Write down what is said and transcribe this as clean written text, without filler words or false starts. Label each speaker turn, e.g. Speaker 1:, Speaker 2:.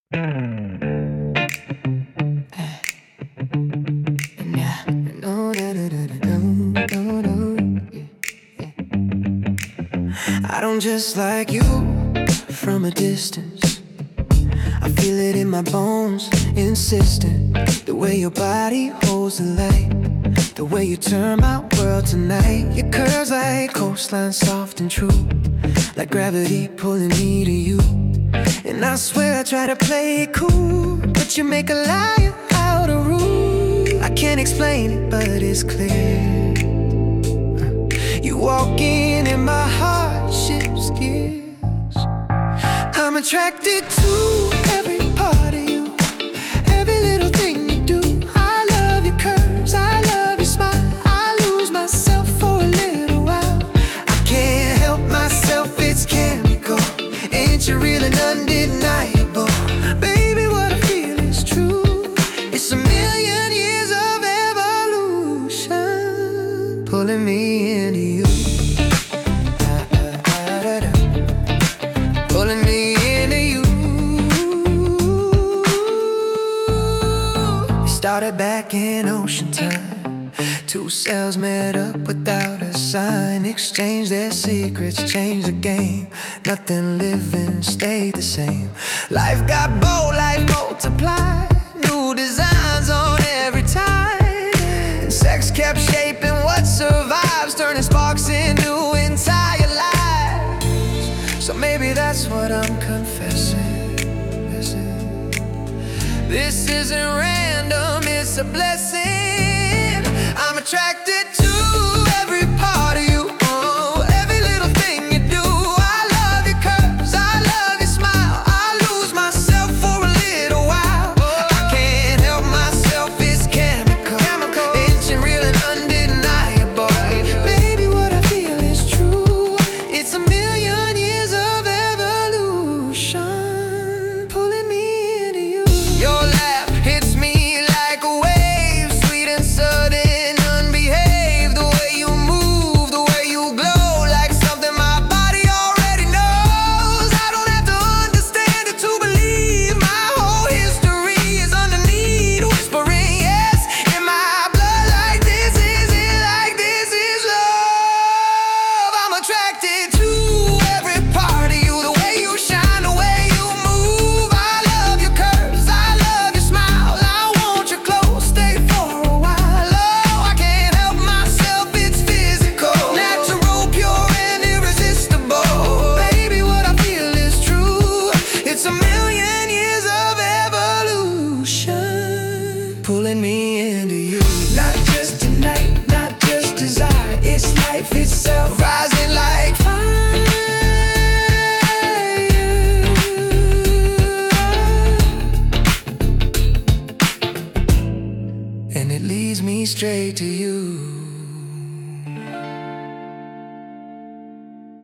Speaker 1: I don't just like you from a distance. I feel it in my bones, insistent. The way your body holds the light, the way you turn my world tonight. Your curves like coastline, soft and true, like gravity pulling me to you. And I swear I try to play it cool, but you make a liar out of rule. I can't explain it, but it's clear. You walk in and my heart shifts gears. I'm attracted to every part of you, every little thing you do. I love your curves, I love your smile. I lose myself for a little while. I can't help myself, it's chemical. Ain't you real and undeniable? Baby, what I feel is true. It's a million years of evolution pulling me into you. Pulling me into you. It started back in ocean time. Two cells met up without a sign, exchanged their secrets, changed the game. Nothing living stayed the same. Life got bold, life multiplied, new designs on every time. And sex kept shaping what survives, turning sparks into entire lives. So maybe that's what I'm confessing. This isn't random, it's a blessing. I'm attracted to every part of you, every little thing you do. I love your curves, I love your smile. I lose myself for a little while. I can't help myself, it's chemical. Ancient, real and undeniable. Baby, what I feel is true. It's a million years of evolution pulling me into you. Your laugh hits me like a wave, sweet and sudden, unbehaved. The way you move, the way you glow, like something my body already knows. I don't have to understand it to believe. My whole history is underneath, whispering yes in my blood. Like this is it, like this is love. I'm attracted to every part of you, the way you shine, the way you move. I love your curves, I love your smile. I want you close, stay for a while. Oh, I can't help myself, it's physical, natural, pure and irresistible. Baby, what I feel is true. It's a million years of evolution pulling me into you. Not just tonight, not just desire, it's life itself rising like fire. And it leads me straight to you.